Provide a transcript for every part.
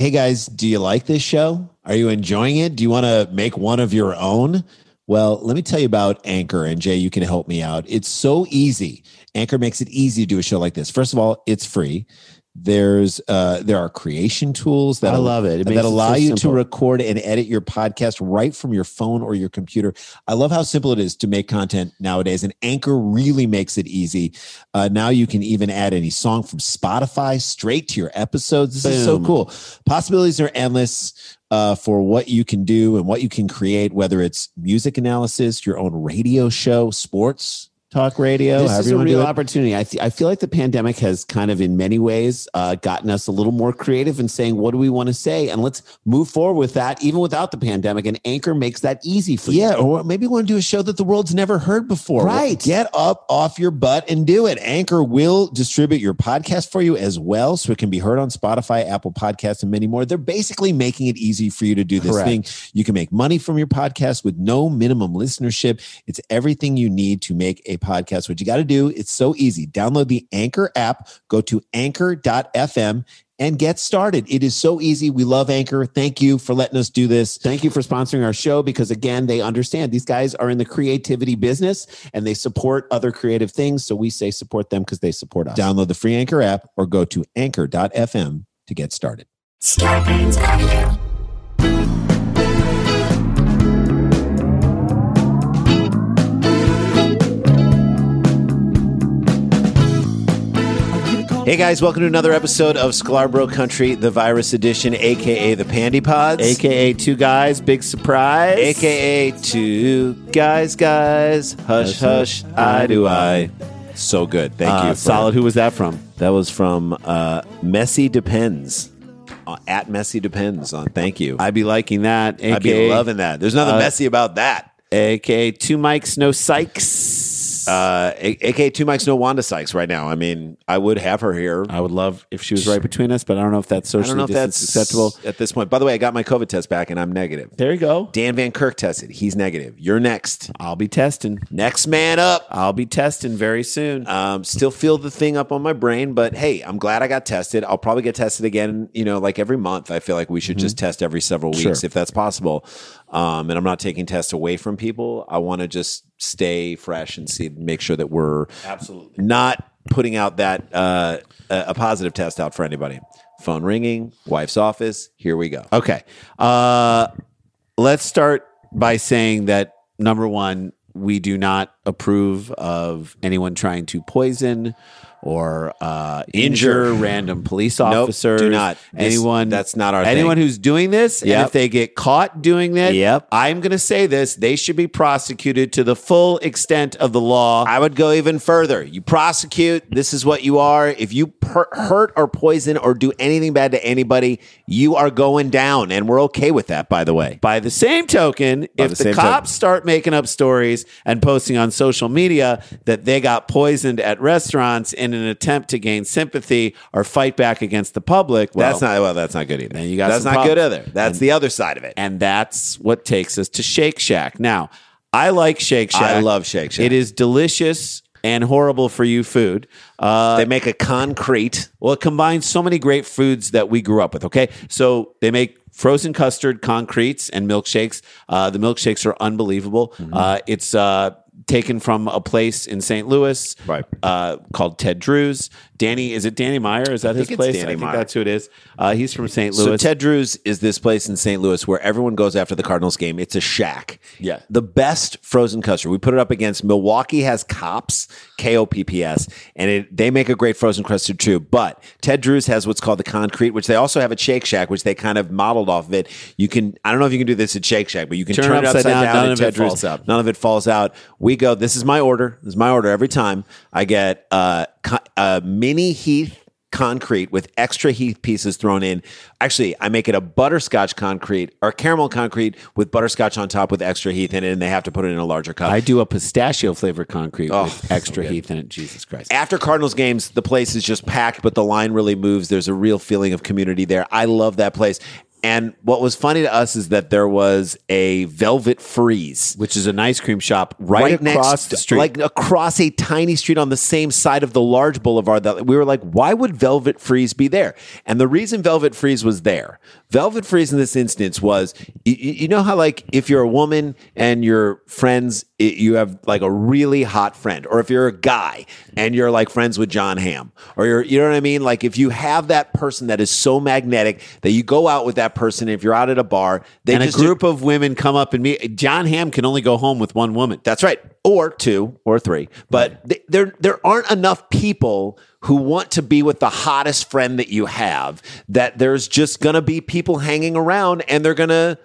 Hey guys, do you like this show? Are you enjoying it? Do you want to make one of your own? Well, let me tell you about Anchor, and Jay, you can help me out. It's so easy. Anchor makes it easy to do a show like this. First of all, it's free. There are creation tools that I love it. that allow you to record and edit your podcast right from your phone or your computer. I love how simple it is to make content nowadays, and Anchor really makes it easy. Now you can even add any song from Spotify straight to your episodes. This is so cool. Possibilities are endless for what you can do and what you can create, whether it's music analysis, your own radio show, sports talk radio. This is a real opportunity. I feel like the pandemic has kind of in many ways gotten us a little more creative in saying, what do we want to say? And let's move forward with that, even without the pandemic. And Anchor makes that easy for you. Yeah, or maybe you want to do a show that the world's never heard before. Right. Get up off your butt and do it. Anchor will distribute your podcast for you as well, so it can be heard on Spotify, Apple Podcasts, and many more. They're basically making it easy for you to do this thing. You can make money from your podcast with no minimum listenership. It's everything you need to make a podcast. What you got to do, it's so easy. Download the Anchor app, go to anchor.fm and get started. It is so easy. We love Anchor. Thank you for letting us do this. Thank you for sponsoring our show because, again, they understand these guys are in the creativity business and they support other creative things. So we say support them because they support us. Download the free Anchor app or go to anchor.fm to get started. Hey guys, welcome to another episode of Scarborough Country, the virus edition, aka the Pandy Pods, aka Two Guys, Big Surprise, aka Two Guys, Hush Hush, I Do I. So good, thank you. Solid. Who was that from? That was from Messy Depends. At Messy Depends on. Thank you. I'd be liking that. AKA, I'd be loving that. There's nothing messy about that. AKA Two Mics, No Sykes. AKA Two Mics, No Wanda Sykes right now. I mean, I would have her here. I would love if she was right between us, but I don't know if that's socially acceptable at this point. By the way, I got my COVID test back and I'm negative. There you go. Dan Van Kirk tested. He's negative. You're next. I'll be testing. Next man up. I'll be testing very soon. Still feel the thing up on my brain, but hey, I'm glad I got tested. I'll probably get tested again, like every month. I feel like we should just test every several weeks if that's possible. And I'm not taking tests away from people. I want to just stay fresh and make sure that we're absolutely not putting out that a positive test out for anybody. Phone ringing, wife's office. Here we go. Okay. Let's start by saying that, number one, we do not approve of anyone trying to poison or injure random police officers. Nope, do not. That's not our thing. Anyone who's doing this, and if they get caught doing that, I'm going to say this, they should be prosecuted to the full extent of the law. I would go even further. You prosecute, this is what you are. If you hurt or poison or do anything bad to anybody, you are going down, and we're okay with that, by the way. By the same token, if the cops start making up stories and posting on social media that they got poisoned at restaurants in an attempt to gain sympathy or fight back against the public, that's not good either. Then that's not good either. That's the other side of it. And that's what takes us to Shake Shack. Now, I like Shake Shack. I love Shake Shack. It is delicious and horrible for you food. They make a concrete. Well, it combines so many great foods that we grew up with, okay? So they make frozen custard concretes and milkshakes. The milkshakes are unbelievable. It's taken from a place in St. Louis called Ted Drew's. Is it Danny Meyer? Is that his place? I think that's who it is. He's from St. Louis. So Ted Drew's is this place in St. Louis where everyone goes after the Cardinals game. It's a shack. Yeah. The best frozen custard. We put it up against Milwaukee has Kops, Kopps, and they make a great frozen custard too. But Ted Drew's has what's called the concrete, which they also have at Shake Shack, which they kind of modeled off of it. You can, I don't know if you can do this at Shake Shack, but you can turn it upside down. None of it falls out. None of it falls out. We go, this is my order. This is my order every time. I get a mini Heath concrete with extra Heath pieces thrown in. Actually, I make it a butterscotch concrete or caramel concrete with butterscotch on top with extra Heath in it, and they have to put it in a larger cup. I do a pistachio flavored concrete with extra Heath in it. Jesus Christ. After Cardinals games, the place is just packed, but the line really moves. There's a real feeling of community there. I love that place. And what was funny to us is that there was a Velvet Freeze, which is an ice cream shop right across the street. Like across a tiny street on the same side of the large boulevard. That we were like, why would Velvet Freeze be there? And the reason Velvet Freeze was there, Velvet Freeze in this instance was, you know how like if you're a woman and your friends, you have like a really hot friend, or if you're a guy and you're like friends with John Hamm, or you know what I mean? Like if you have that person that is so magnetic that you go out with that person, if you're out at a bar, and a group of women come up and meet. John Hamm can only go home with one woman. That's right. Or 2 or 3. But there aren't enough people who want to be with the hottest friend that you have, that there's just going to be people hanging around, and there's going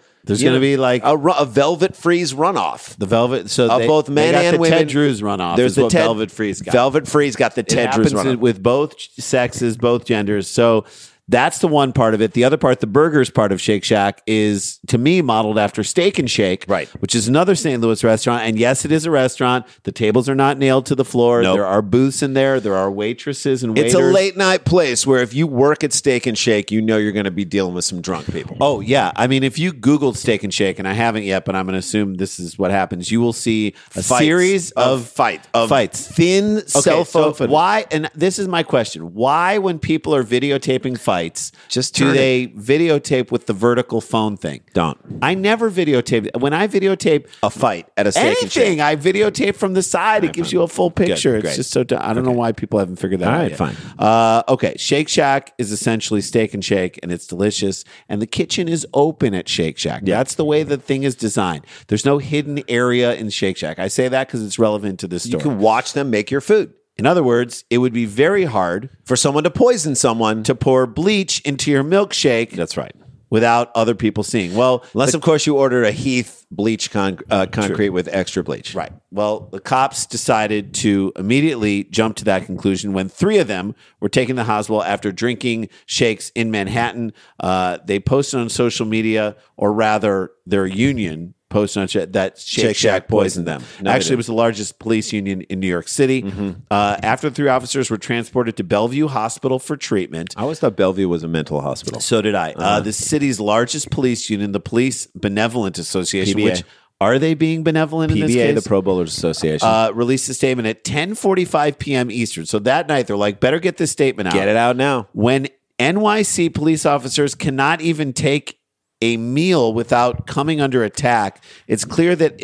to be like a Velvet Freeze runoff. The Velvet, so both men and women. Ted Drew's runoff. There's the Velvet Freeze got. Velvet Freeze got the Ted Drew's runoff with both sexes, both genders. So that's the one part of it. The other part, the burgers part of Shake Shack, is to me modeled after Steak and Shake, right? Which is another St. Louis restaurant. And yes, it is a restaurant. The tables are not nailed to the floor. Nope. There are booths in there. There are waitresses and waiters. It's a late night place where if you work at Steak and Shake, you know you're going to be dealing with some drunk people. Oh yeah, I mean, if you Googled Steak and Shake, and I haven't yet, but I'm going to assume this is what happens, you will see a series of fights, thin cell phone footage. Why? And this is my question: why, when people are videotaping fights, do they videotape with the vertical phone thing? Don't. I never videotape. When I videotape a fight at a Steak and Shake, I videotape from the side. It gives you a full picture. Good, it's just so I don't know why people haven't figured that out yet. Fine. Okay, Shake Shack is essentially Steak and Shake, and it's delicious. And the kitchen is open at Shake Shack. Yeah. That's the way the thing is designed. There's no hidden area in Shake Shack. I say that because it's relevant to this story. You can watch them make your food. In other words, it would be very hard for someone to poison someone, to pour bleach into your milkshake. That's right. Without other people seeing. Well, unless of course you order a Heath bleach concrete with extra bleach. Right. Well, the cops decided to immediately jump to that conclusion when 3 of them were taken to the hospital after drinking shakes in Manhattan. They posted on social media, or rather their union posted on that Shake Shack poisoned them. No, actually, it was the largest police union in New York City. Mm-hmm. After the 3 officers were transported to Bellevue Hospital for treatment. I always thought Bellevue was a mental hospital. So did I. The city's largest police union, the Police Benevolent Association, PBA. which are they being benevolent in this PBA, case? the Pro Bowlers Association. Released a statement at 10:45 p.m. Eastern. So that night, they're like, better get this statement out. Get it out now. When NYC police officers cannot even take a meal without coming under attack, it's clear that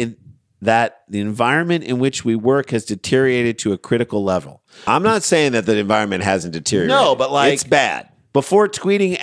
the environment in which we work has deteriorated to a critical level. I'm not saying that the environment hasn't deteriorated. No, but like it's bad. Before tweeting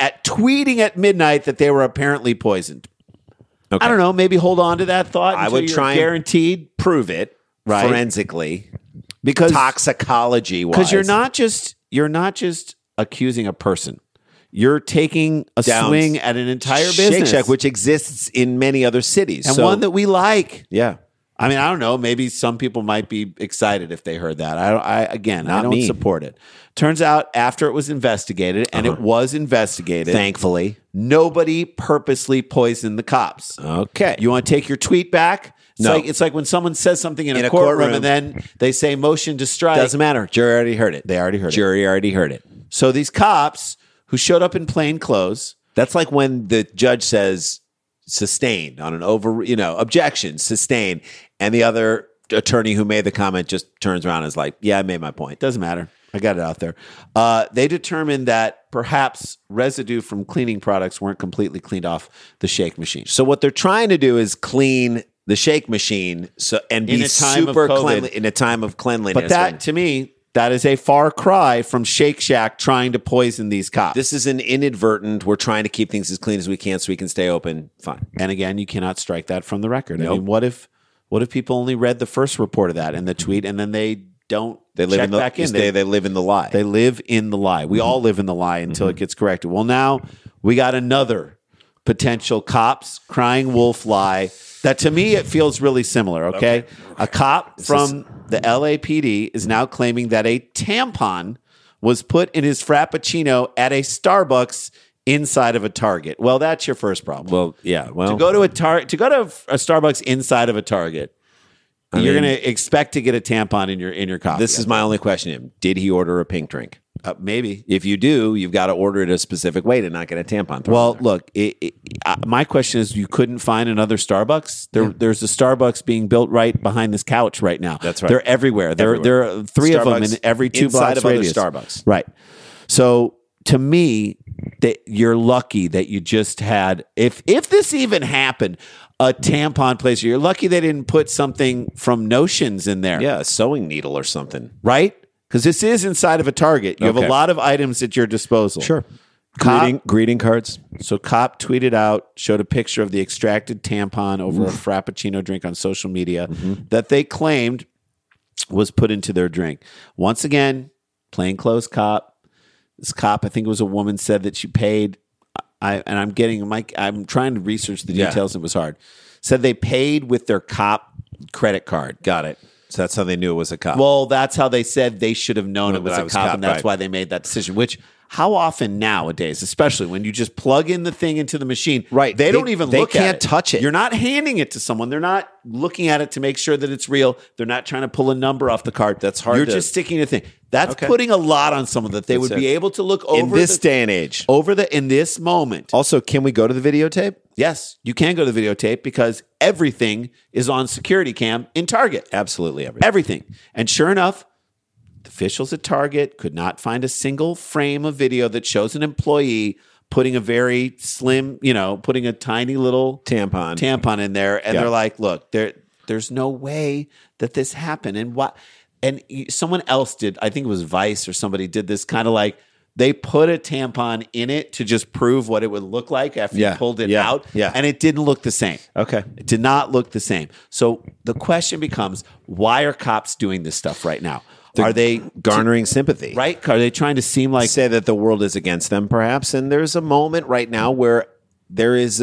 at midnight that they were apparently poisoned. Okay. I don't know. Maybe hold on to that thought. I would try and guaranteed prove it right. forensically, because toxicology wise. Because you're not just accusing a person. You're taking a swing at an entire business. Shake Shack, which exists in many other cities. And one that we like. Yeah. I mean, I don't know. Maybe some people might be excited if they heard that. I don't support it. Turns out after it was investigated, and it was investigated. Thankfully. Nobody purposely poisoned the cops. Okay. You want to take your tweet back? It's like when someone says something in a courtroom and then they say motion to strike. Doesn't matter. Jury already heard it. They already heard Jury already heard it. So these cops who showed up in plain clothes. That's like when the judge says sustained on an objection, sustained. And the other attorney who made the comment just turns around and is like, yeah, I made my point. Doesn't matter. I got it out there. They determined that perhaps residue from cleaning products weren't completely cleaned off the shake machine. So what they're trying to do is clean the shake machine and be super cleanly in a time of cleanliness. But that, to me, that is a far cry from Shake Shack trying to poison these cops. This is an inadvertent, we're trying to keep things as clean as we can so we can stay open. Fine. And again, you cannot strike that from the record. Nope. I mean, what if people only read the first report of that and the tweet, and then they don't check back in? They live in the lie. They live in the lie. We all live in the lie until it gets corrected. Well, now we got another potential cops crying wolf lie that, to me, it feels really similar, okay? A cop from the LAPD is now claiming that a tampon was put in his Frappuccino at a Starbucks inside of a Target. Well, that's your first problem. Well, yeah. Well, to go to a Starbucks inside of a Target, you're going to expect to get a tampon in your coffee. This is my only question. Did he order a pink drink? Maybe. If you do, you've got to order it a specific way to not get a tampon. Well, look, my question is, you couldn't find another Starbucks? There's a Starbucks being built right behind this couch right now. That's right. They're everywhere. There are 3 of them in every 2 inside blocks of radius. other Starbucks. Right. So to me, that you're lucky that you just had, if this even happened, a tampon place. You're lucky they didn't put something from Notions in there. Yeah, a sewing needle or something. Right? Because this is inside of a Target. You have a lot of items at your disposal. Sure. Cop, Greeting cards. So Cop tweeted out, showed a picture of the extracted tampon over a Frappuccino drink on social media that they claimed was put into their drink. Once again, plainclothes cop. This cop, I think it was a woman, said that she paid. I'm trying to research the details. It was hard. Said they paid with their cop credit card. Got it. So that's how they knew it was a cop. Well, that's how they said they should have known it was a cop, and that's why they made that decision. Which, how often nowadays, especially when you just plug in the thing into the machine, right? They don't even look at it. They can't touch it. You're not handing it to someone. They're not looking at it to make sure that it's real. They're not trying to pull a number off the card. That's hard. You're just sticking a thing. That's putting a lot on someone that they would be able to look over in this day and age. In this moment. Also, can we go to the videotape? Yes, you can go to the videotape because everything is on security cam in Target. Absolutely everything. Everything. And sure enough, the officials at Target could not find a single frame of video that shows an employee putting a very slim, putting a tiny little tampon in there. And they're like, look, there's no way that this happened. And what? And someone else did, I think it was Vice or somebody did this kind of like, they put a tampon in it to just prove what it would look like after you pulled it out. Yeah. And it didn't look the same. Okay. It did not look the same. So the question becomes, why are cops doing this stuff right now? Are they garnering sympathy? Right? Are they trying to seem like... Say that the world is against them, perhaps. And there's a moment right now where there's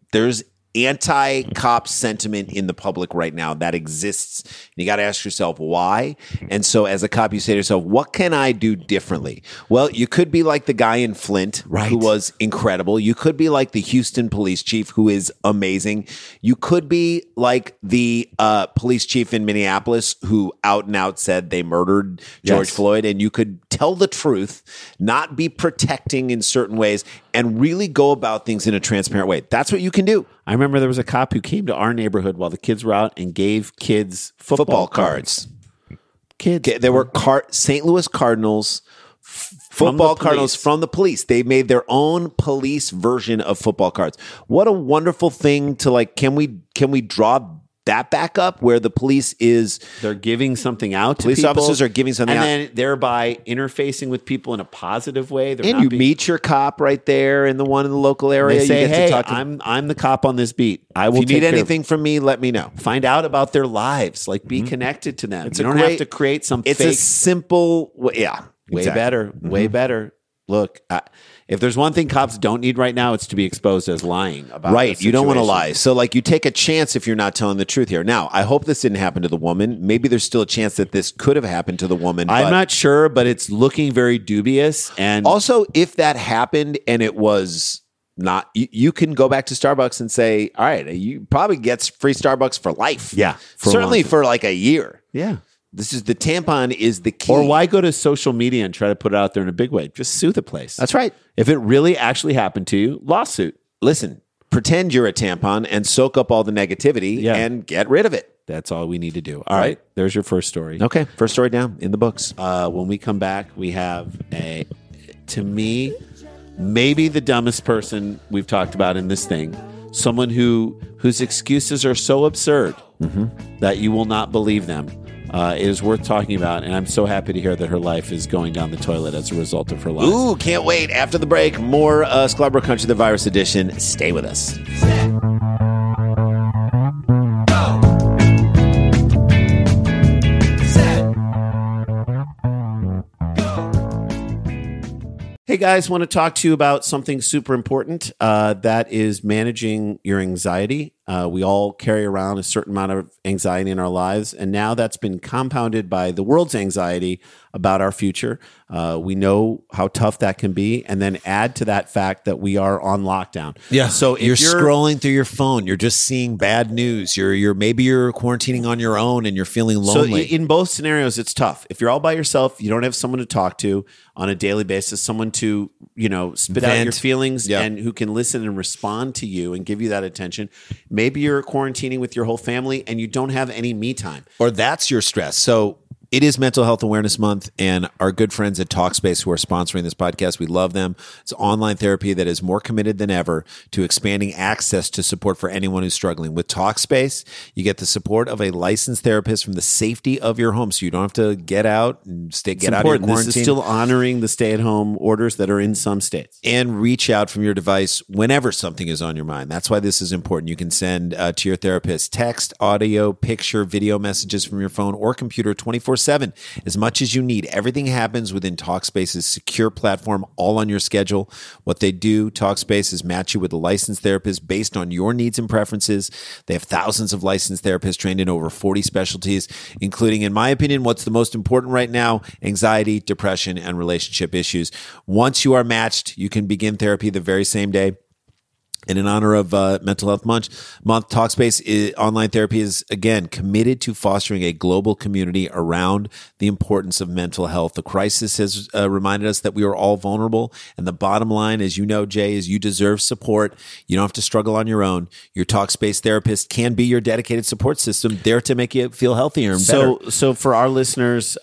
anti-cop sentiment in the public right now that exists. And you got to ask yourself why. And so as a cop, you say to yourself, what can I do differently? Well, you could be like the guy in Flint who was incredible. You could be like the Houston police chief who is amazing. You could be like the police chief in Minneapolis who out and out said they murdered George Floyd. And you could tell the truth, not be protecting in certain ways, and really go about things in a transparent way. That's what you can do. I remember there was a cop who came to our neighborhood while the kids were out and gave kids football cards. There were St. Louis Cardinals football Cardinals from the police. They made their own police version of football cards. What a wonderful thing to like. Can we draw that back up where the police they're giving something out to police people, officers are giving something and out, then thereby interfacing with people in a positive way. And you meet your cop right there in the one in the local area. They say, you get hey, to talk to I'm the cop on this beat. I will if you need anything from me, let me know. Find out about their lives. Like be connected to them. You don't have to create some it's fake. A simple way better. Way better. Look, if there's one thing cops don't need right now, it's to be exposed as lying about right. You don't want to lie. So like you take a chance if you're not telling the truth here. Now, I hope this didn't happen to the woman. Maybe there's still a chance that this could have happened to the woman. I'm not sure, but it's looking very dubious. And also, if that happened and it was not, you can go back to Starbucks and say, all right, you probably get free Starbucks for life. Yeah. Certainly for like a year. Yeah. This is the tampon is the key. Or why go to social media and try to put it out there in a big way? Just sue the place. That's right. If it really actually happened to you, lawsuit. Listen, pretend you're a tampon and soak up all the negativity and get rid of it. That's all we need to do. All right. There's your first story. Okay. First story down in the books. When we come back, we have to me, maybe the dumbest person we've talked about in this thing. Someone whose excuses are so absurd that you will not believe them. It is worth talking about, and I'm so happy to hear that her life is going down the toilet as a result of her life. Ooh, can't wait. After the break, more Scalabro Country, the Virus Edition. Stay with us. Hey guys, want to talk to you about something super important that is managing your anxiety. We all carry around a certain amount of anxiety in our lives, and now that's been compounded by the world's anxiety. about our future. We know how tough that can be. And then add to that fact that we are on lockdown. Yeah. So if you're scrolling through your phone, you're just seeing bad news. Maybe you're quarantining on your own and you're feeling lonely. So in both scenarios, it's tough. If you're all by yourself, you don't have someone to talk to on a daily basis, someone to, spit out your feelings and who can listen and respond to you and give you that attention. Maybe you're quarantining with your whole family and you don't have any me time. Or that's your stress. So it is Mental Health Awareness Month, and our good friends at Talkspace who are sponsoring this podcast, we love them. It's online therapy that is more committed than ever to expanding access to support for anyone who's struggling. With Talkspace, you get the support of a licensed therapist from the safety of your home, so you don't have to get out and get out of your quarantine. This is still honoring the stay-at-home orders that are in some states. And reach out from your device whenever something is on your mind. That's why this is important. You can send to your therapist text, audio, picture, video messages from your phone or computer 24/7. As much as you need. Everything happens within Talkspace's secure platform, all on your schedule. What they do, Talkspace, is match you with a licensed therapist based on your needs and preferences. They have thousands of licensed therapists trained in over 40 specialties, including, in my opinion, what's the most important right now: anxiety, depression, and relationship issues. Once you are matched, you can begin therapy the very same day. And in honor of Mental Health Month, Talkspace online therapy is, again, committed to fostering a global community around the importance of mental health. The crisis has reminded us that we are all vulnerable. And the bottom line, as you know, Jay, is you deserve support. You don't have to struggle on your own. Your Talkspace therapist can be your dedicated support system, there to make you feel healthier and better. So for our listeners,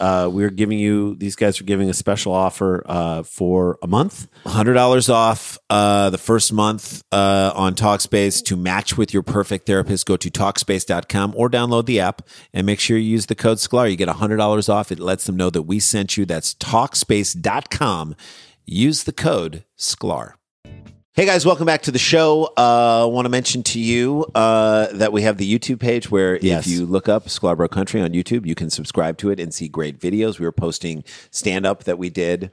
these guys are giving a special offer for a month. $100 off the first month on Talkspace. To match with your perfect therapist, go to Talkspace.com or download the app and make sure you use the code SCLAR. You get $100 off. It lets them know that we sent you. That's Talkspace.com. Use the code SCLAR. Hey guys, welcome back to the show. I want to mention to you that we have the YouTube page where if you look up Scarborough Country on YouTube, you can subscribe to it and see great videos. We were posting stand-up that we did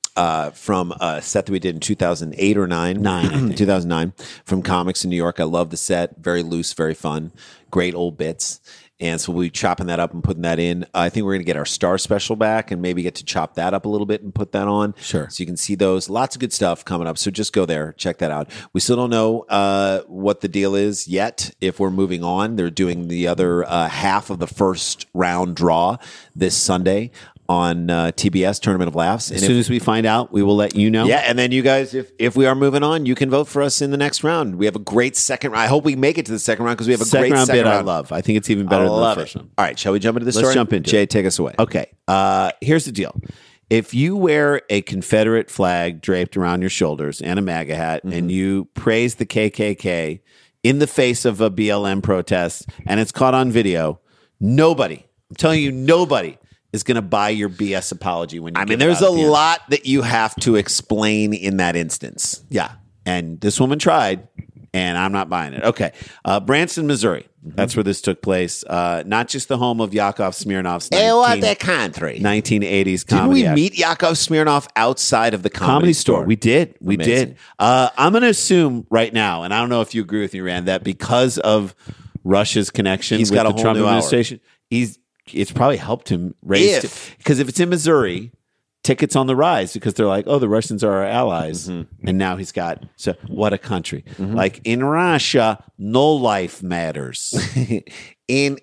from a set that we did in 2008 or 2009, from comics in New York. I love the set. Very loose, very fun. Great old bits. And so we'll be chopping that up and putting that in. I think we're going to get our Star Special back and maybe get to chop that up a little bit and put that on. Sure. So you can see those. Lots of good stuff coming up. So just go there. Check that out. We still don't know what the deal is yet if we're moving on. They're doing the other half of the first round draw this Sunday on TBS, Tournament of Laughs. As soon as we find out, we will let you know. Yeah, and then you guys, if we are moving on, you can vote for us in the next round. We have a great second round. I hope we make it to the second round because we have a great second round. I love. I think it's even better than the first one. All right, shall we jump into the story? Let's jump into it. Jay, take us away. Okay, here's the deal. If you wear a Confederate flag draped around your shoulders and a MAGA hat, and you praise the KKK in the face of a BLM protest, and it's caught on video, nobody, I'm telling you, nobody is going to buy your BS apology when you there's a lot that you have to explain in that instance. Yeah. And this woman tried, and I'm not buying it. Okay. Branson, Missouri. That's where this took place. Not just the home of Yakov Smirnoff's 1980s comedy Didn't we meet Yakov Smirnoff outside of the comedy store? We did. We did. I'm going to assume right now, and I don't know if you agree with me, Rand, that because of Russia's connection with the Trump administration, it's probably helped him raise. Because if it's in Missouri, tickets on the rise because they're like, oh, the Russians are our allies. And now he's got, so what a country. Like in Russia, no life matters. in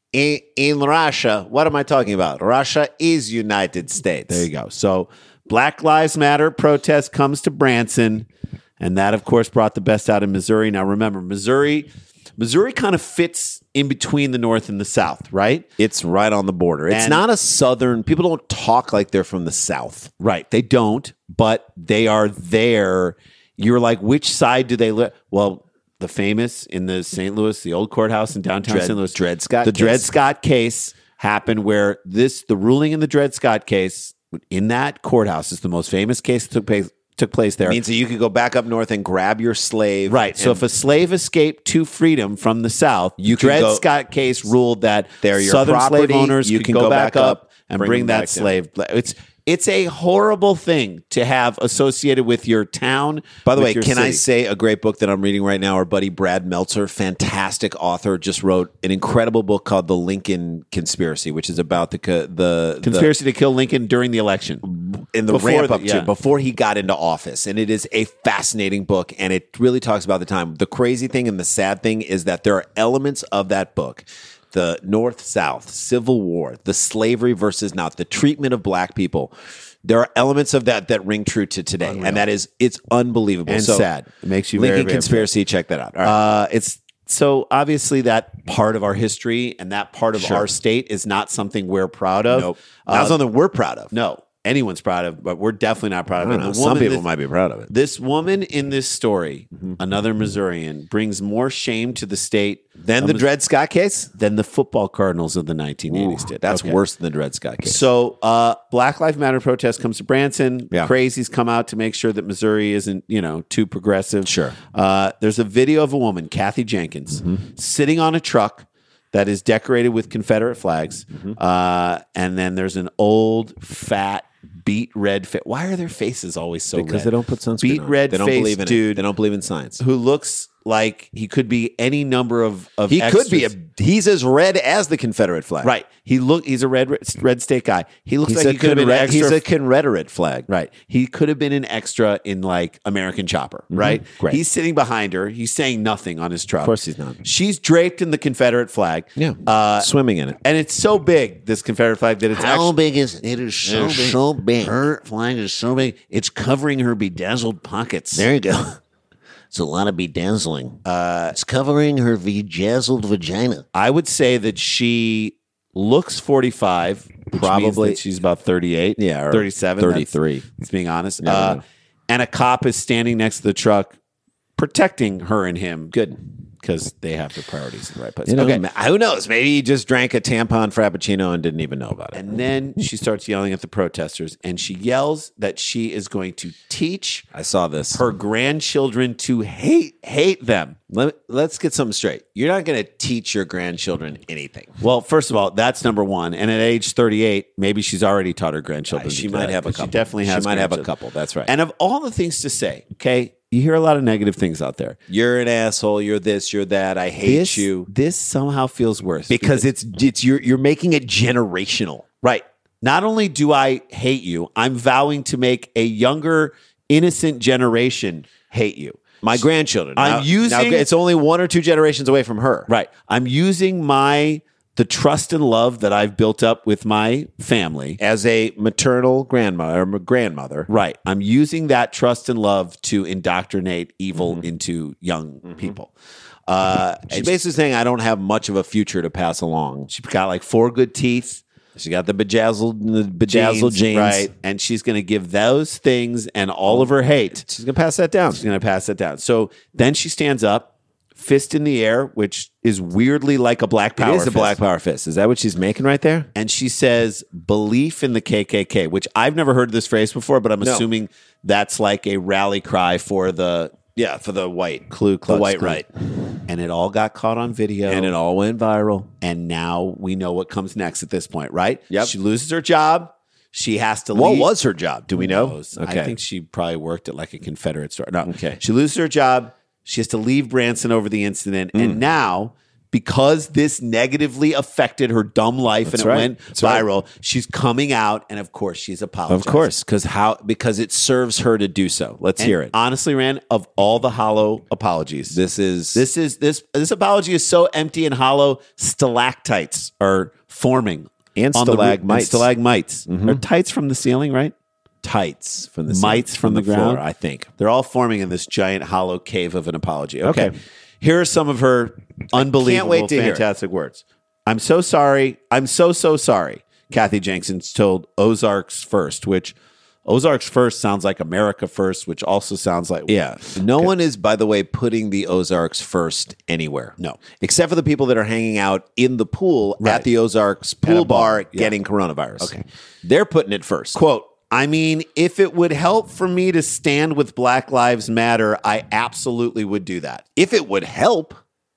Russia, what am I talking about? Russia is United States. There you go. So Black Lives Matter protest comes to Branson. And that, of course, brought the best out of Missouri. Now, remember, Missouri kind of fits in between the North and the South, right? It's right on the border. It's not a Southern. People don't talk like they're from the South. Right. They don't, but they are there. You're like, which side do they live? Well, the famous in the St. Louis, the old courthouse in downtown St. Louis. Dred Scott case. Dred Scott case happened where the ruling in the Dred Scott case in that courthouse is the most famous case that took place there. It means that you could go back up north and grab your slave. Right. So if a slave escaped to freedom from the South, Dred Scott case ruled that they're your Southern property, slave owners you could can go back up and bring that slave. It's a horrible thing to have associated with your town. By the way, your can I city. say a great book that I'm reading right now? Our buddy Brad Meltzer, fantastic author, just wrote an incredible book called The Lincoln Conspiracy, which is about the Conspiracy to kill Lincoln during the election. in the Before ramp the- up yeah. to before he got into office. And it is a fascinating book, and it really talks about the time. The crazy thing and the sad thing is that there are elements of that book, the North-South, Civil War, the slavery versus not, the treatment of black people. There are elements of that ring true to today. And that is, it's unbelievable. And sad. It makes you Lincoln very, very Conspiracy, check that out. All right. It's so obviously that part of our history and that part of our state is not something we're proud of. Nope. Not something we're proud of. No, anyone's proud of, but we're definitely not proud of I it. don't know. The Some woman people that- might be proud of it. This woman in this story, another Missourian, brings more shame to the state Then the Dred Scott case? than the football Cardinals of the 1980s did. That's Okay. worse than the Dred Scott case. So, Black Lives Matter protest comes to Branson. Yeah. Crazies come out to make sure that Missouri isn't, too progressive. Sure. There's a video of a woman, Kathy Jenkins, sitting on a truck that is decorated with Confederate flags. And then there's an old, fat, beet red face. Why are their faces always so red? Because they don't put sunscreen Beet on. red They don't face believe in dude it. They don't believe in science. who looks like he could be any number of He could be extras. he's as red as the Confederate flag. Right. He's a red state guy. He looks He's like he could have been extra. he's a Confederate flag. Right. He could have been an extra in like American Chopper, right? Great. He's sitting behind her. He's saying nothing on his truck. Of course he's not. She's draped in the Confederate flag. Yeah. Swimming in it. And it's so big, this Confederate flag, that it's actually big is it? Is so It is big. so big. Her flag is so big. It's covering her bedazzled pockets. There you go. It's a lot of bedazzling. It's covering her bedazzled vagina. I would say that she looks 45, which Probably. means that she's about 38, Yeah, or 37, 33. That's being honest. Never know. And a cop is standing next to the truck, protecting her and him. Good. Because they have their priorities in the right place. Okay. Who knows? Maybe he just drank a tampon frappuccino and didn't even know about it. And then she starts yelling at the protesters, and she yells that she is going to teach I saw this. her grandchildren to hate them. Let's get something straight. You're not going to teach your grandchildren anything. Well, first of all, that's number one. And at age 38, maybe she's already taught her grandchildren. She to do might that, have a 'cause couple. She definitely has. She might have a grandchildren. couple. That's right. And of all the things to say, okay, you hear a lot of negative things out there. You're an asshole. You're this. You're that. I hate you. This somehow feels worse Because it's you're making it generational. right. Not only do I hate you, I'm vowing to make a younger, innocent generation hate you. My grandchildren. I'm using- it's only 1 or 2 generations away from her. Right. I'm using the trust and love that I've built up with my family. As a maternal grandmother. Right. I'm using that trust and love to indoctrinate evil into young people. She's basically saying I don't have much of a future to pass along. She's got like 4 good teeth. She got the bedazzled jeans. Right. And she's going to give those things and all of her hate. She's going to pass that down. She's going to pass that down. So then she stands up, fist in the air, which is weirdly like a Black Power It is a fist. Black Power fist. Is that what she's making right there? And she says, belief in the KKK, which I've never heard this phrase before, but I'm assuming that's like a rally cry for the For the white. Ku Klux The white Klan. right. And it all got caught on video. And it all went viral. And now we know what comes next at this point, right? Yep. She loses her job. She has to What leave. was her job? Do we know? Knows? I think she probably worked at like a Confederate store. No. Okay. She loses her job. She has to leave Branson over the incident. And now, because this negatively affected her dumb life and it right. went That's right. viral, she's coming out. And of course, she's apologizing. Of course, because it serves her to do so. Let's hear it. Honestly, Rand, of all the hollow apologies, this apology is so empty and hollow. Stalactites are forming And on the roof- stalagmites. and stalagmites. Are tights from the ceiling, right? Tights from the Mites from the ground? floor, I think. They're all forming in this giant hollow cave of an apology. Okay. Here are some of her unbelievable, wait to hear it. fantastic words. I'm so sorry. I'm so sorry. Kathy Jenkins told Ozarks First, which Ozarks First sounds like America First, which also sounds like No one is, by the way, putting the Ozarks first anywhere. No. Except for the people that are hanging out in the pool at the Ozarks pool a bar, bar getting coronavirus. Okay. They're putting it first. Quote, I mean, if it would help for me to stand with Black Lives Matter, I absolutely would do that. If it would help,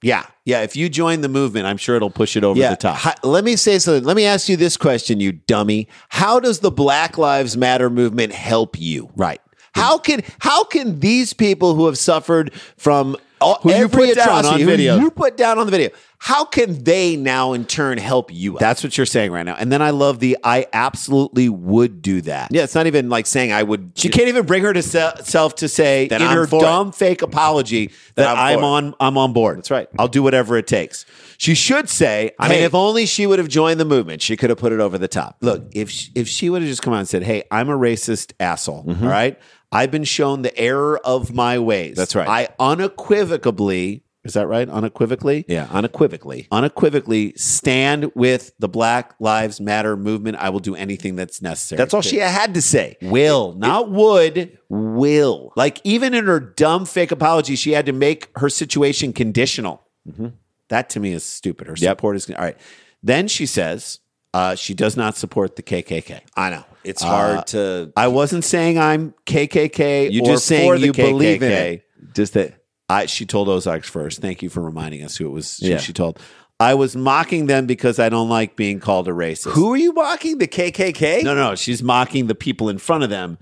Yeah. If you join the movement, I'm sure it'll push it over the top. Let me say something. Let me ask you this question, you dummy. How does the Black Lives Matter movement help you? Right. How can these people who have suffered from Who you put down on video. you put down on the video, how can they now in turn help you out? That's what you're saying right now. And then I love I absolutely would do that. Yeah, it's not even like saying I would. She can't even bring her to self to say That in I'm her for dumb fake apology that I'm on board. That's right. I'll do whatever it takes. She should say, I mean, if only she would have joined the movement, she could have put it over the top. look, if she would have just come out and said, "Hey, I'm a racist asshole." All right, I've been shown the error of my ways. That's right. I unequivocally, is that right? Unequivocally? Yeah, unequivocally Stand with the Black Lives Matter movement. I will do anything that's necessary. That's all she had to say. Will, not would. Will. Like, even in her dumb fake apology, she had to make her situation conditional. That to me is stupid. Her support is all right. Then she says she does not support the KKK. I know. It's hard to. I wasn't saying I'm KKK. You're or just saying for the you KKK. believe in it. Just that she told Ozarks first. Thank you for reminding us who it was. Yeah. She told. I was mocking them because I don't like being called a racist. Who are you mocking? The KKK? No. She's mocking the people in front of her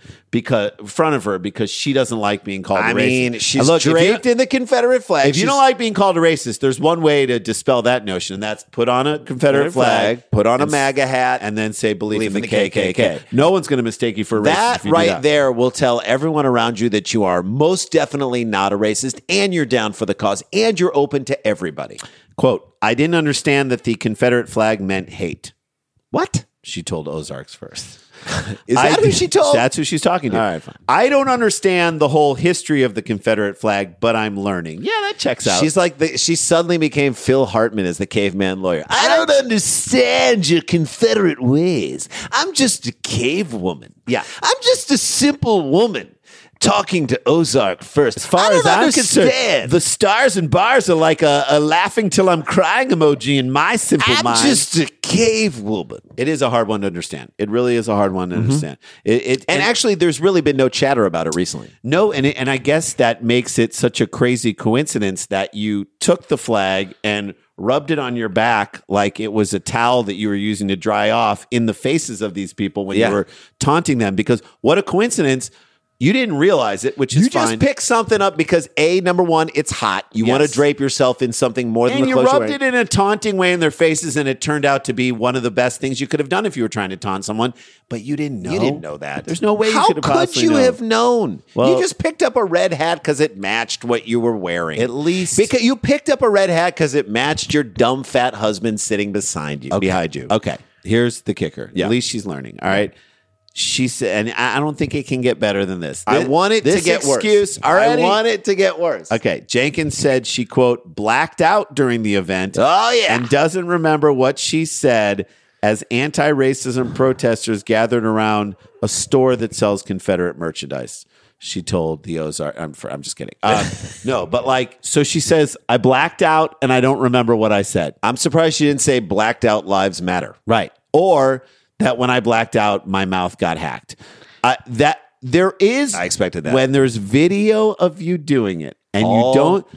because she doesn't like being called a racist. I mean, she's Look, draped in the Confederate flag. If you don't like being called a racist, there's one way to dispel that notion, and that's put on a Confederate flag, put on a and MAGA hat, and then say believe in the KKK. No one's going to mistake you for a racist. That if you do right that. there will tell everyone around you that you are most definitely not a racist, and you're down for the cause, and you're open to everybody. Quote, I didn't understand that the Confederate flag meant hate. What? She told Ozarks first. Is that who she told? That's who she's talking to. All right, fine. I don't understand the whole history of the Confederate flag, but I'm learning. Yeah, that checks out. She's like she suddenly became Phil Hartman as the caveman lawyer. I don't understand your Confederate ways. I'm just a cave woman. Yeah. I'm just a simple woman talking to Ozark first. As far as I'm concerned, the stars and bars are like a laughing till I'm crying emoji in my simple I'm mind. just a cave woman. It is a hard one to understand. It really is a hard one to understand. And actually, there's really been no chatter about it recently. No, and I guess that makes it such a crazy coincidence that you took the flag and rubbed it on your back like it was a towel that you were using to dry off in the faces of these people when you were taunting them. Because what a coincidence. You didn't realize it, which is fine. You just pick something up because number one, it's hot. You want to drape yourself in something more than the clothes you rubbed it in a taunting way in their faces, and it turned out to be one of the best things you could have done if you were trying to taunt someone. But you didn't know. You didn't know that. There's no way you How could have possibly could you known. have known? Well, you just picked up a red hat because it matched what you were wearing. At least because you picked up a red hat because it matched your dumb fat husband sitting behind you. Okay, here's the kicker. Yeah. At least she's learning. All right. She said, and I don't think it can get better than this. I want it to get worse. Already? I want it to get worse. Okay. Jenkins said she, quote, blacked out during the event. Oh, yeah. And doesn't remember what she said as anti-racism protesters gathered around a store that sells Confederate merchandise. She told the Ozark. I'm just kidding. No, but so she says, I blacked out and I don't remember what I said. I'm surprised she didn't say blacked out lives matter. Right. Or that when I blacked out, my mouth got hacked. That there is. I expected that. When there's video of you doing it and you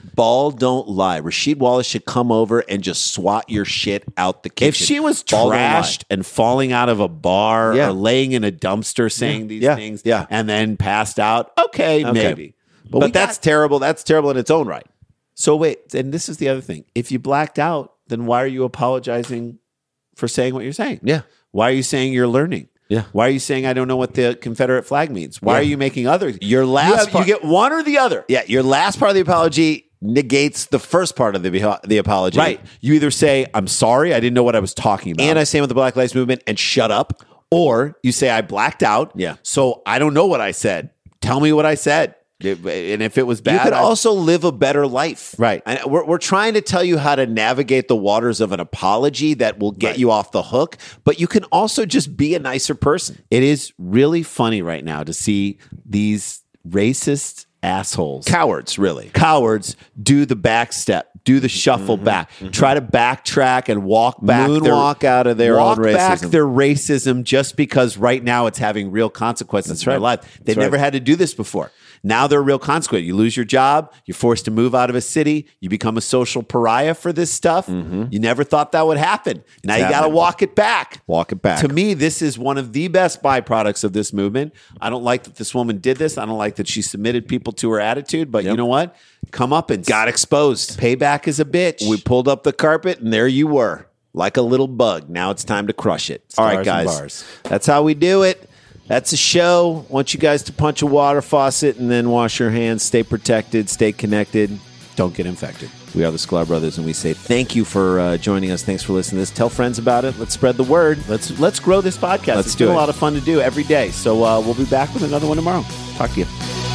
don't lie. Rasheed Wallace should come over and just swat your shit out the kitchen. If she was Ball don't trashed and falling out of a bar or laying in a dumpster saying these things and then passed out, okay. Maybe. But that's terrible. That's terrible in its own right. So wait, and this is the other thing. If you blacked out, then why are you apologizing for saying what you're saying? Yeah. Why are you saying you're learning? Yeah. Why are you saying I don't know what the Confederate flag means? Why are you making other? Your last you get one or the other. Yeah, your last part of the apology negates the first part of the apology. Right. You either say, I'm sorry, I didn't know what I was talking about. And I stand with the Black Lives Movement and shut up. Or you say, I blacked out. Yeah. So I don't know what I said. Tell me what I said. And if it was bad, you could also live a better life. Right. And we're trying to tell you how to navigate the waters of an apology that will get you off the hook, but you can also just be a nicer person. It is really funny right now to see these racist assholes. Cowards, really. Cowards do the back step, do the shuffle back, try to backtrack and walk back. Moonwalk out of their own racism. Walk back their racism just because right now it's having real consequences in their life. They've never had to do this before. Now there are real consequences. You lose your job. You're forced to move out of a city. You become a social pariah for this stuff. You never thought that would happen. Now you got to walk it back. Walk it back. To me, this is one of the best byproducts of this movement. I don't like that this woman did this. I don't like that she submitted people to her attitude. But you know what? Come up and got exposed. Payback is a bitch. We pulled up the carpet, and there you were, like a little bug. Now it's time to crush it. All right, guys. That's how we do it. That's a show. I want you guys to punch a water faucet and then wash your hands. Stay protected. Stay connected. Don't get infected. We are the Sklar Brothers, and we say thank you for joining us. Thanks for listening to this. Tell friends about it. Let's spread the word. Let's grow this podcast. Let's do it. It's been a lot of fun to do every day. So we'll be back with another one tomorrow. Talk to you.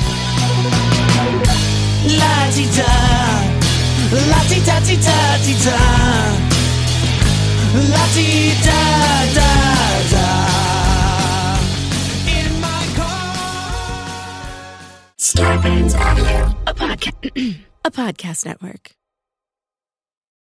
La-ti-da, la-ti-da-ti-da-ti-da, la-ti-da-da-da. In my car. Sklar Brains Audio, a podcast network.